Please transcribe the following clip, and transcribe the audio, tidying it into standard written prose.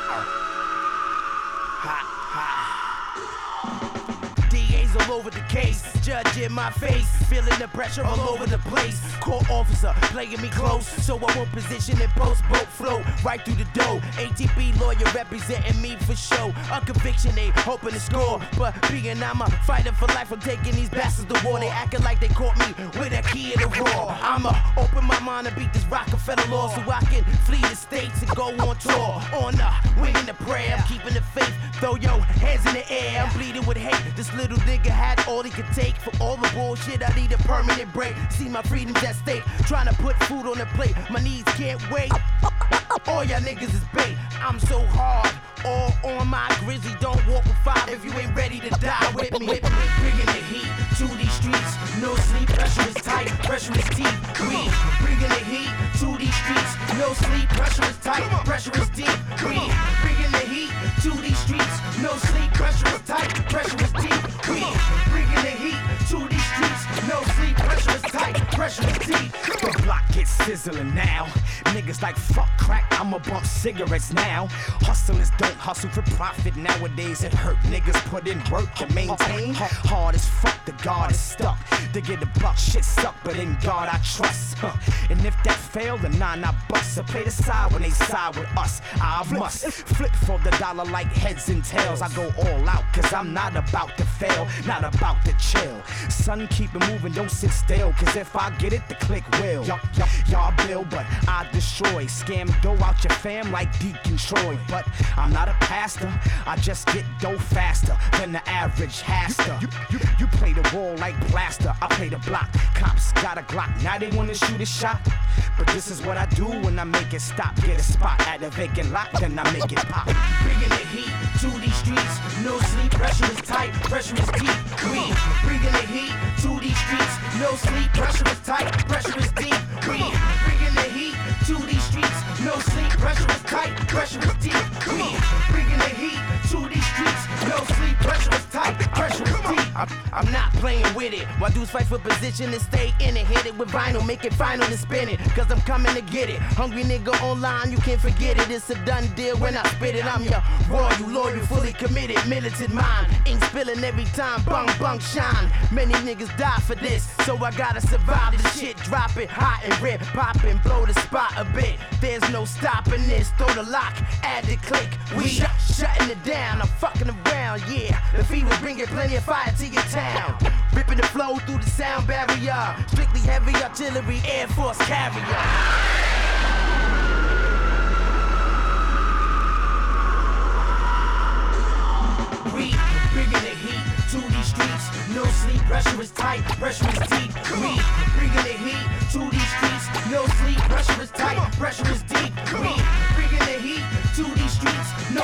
DA's all over the case, judge in my face, feeling the pressure all over the place. Court officer playing me close, so I won't position and post boat flow right through the dough. ATB lawyer representing me for show. A conviction they hoping to score, but being I'm a fighter for life, I'm taking these bastards to war. They acting like they caught me with a key in the raw. I'ma open my mind and beat this Rockefeller law so I can flee the states and go on tour. On the winging the prayer, I'm keeping the faith. Throw your hands in the air, I'm bleeding with hate. This little nigga had all he could take. For all the bullshit, I need a permanent break. See my freedom's at stake, trying to put food on the plate. My knees can't wait. All y'all niggas is bait. I'm so hard, all on my grizzly. Don't walk with five if you ain't ready to die with me. Bringing the heat to these streets. No sleep, pressure is tight, pressure is deep. We bringing the heat to these streets. No sleep, pressure is tight, pressure is deep. We bringing the heat to these streets. No sleep, pressure is tight, pressure is deep. We bringing the heat to these streets. No sleep, pressure is tight, pressure is deep. The block gets sizzling now. Niggas like fuck crack, I'ma bump cigarettes now. Hustlers don't hustle for profit nowadays. It hurt niggas put in work to maintain. Hard as fuck, the guard is stuck. To get a buck, shit suck, but in God I trust. And if that fail, then nah, I bust. So play the side when they side with us. I must flip for the dollar like heads and tails. I go all out, cause I'm not about to fail, not about to chill. Son, keep it moving, don't sit still, cause if I get it, the click will. Y'all build, but I destroy. Scam dough out your fam like Deacon Troy. But I'm not a pastor, I just get dough faster than the average haster. You play the role like blaster, I play the block. Cops got a Glock, now they wanna shoot a shot. But this is what I do when I make it stop. Get a spot at a vacant lot, then I make it pop. Bringing the heat to these streets. No sleep, pressure is tight, pressure is deep. We bringing the heat to these streets. No sleep, pressure is tight, pressure is deep. We bringing the heat to these streets. No sleep, pressure is tight, pressure is deep. We bringing the heat to these streets. No sleep, pressure is tight, pressure is deep. I'm not playing with it. While dudes fight for position and stay in it. Hit it with vinyl, make it final and spin it. Cause I'm coming to get it. Hungry nigga online, you can't forget it. It's a done deal when I spit it. I'm your royal, loyal, fully committed, militant mind. Ink spilling every time, bung, bung, shine. Many niggas die for this, so I gotta survive this shit. Drop it, hot and rip, pop and blow the spot a bit. There's no stopping this, throw the lock, add the click. We shutting it down, I'm fucking around, yeah. The fever bringing plenty of fire to your town. Ripping the flow through the sound barrier. Strictly heavy artillery, Air Force carrier. We bringing the heat to these streets. No sleep, pressure is tight, pressure is deep. We bringing the heat to these streets. No sleep, pressure is tight, pressure is deep. We bringing the heat to these streets. No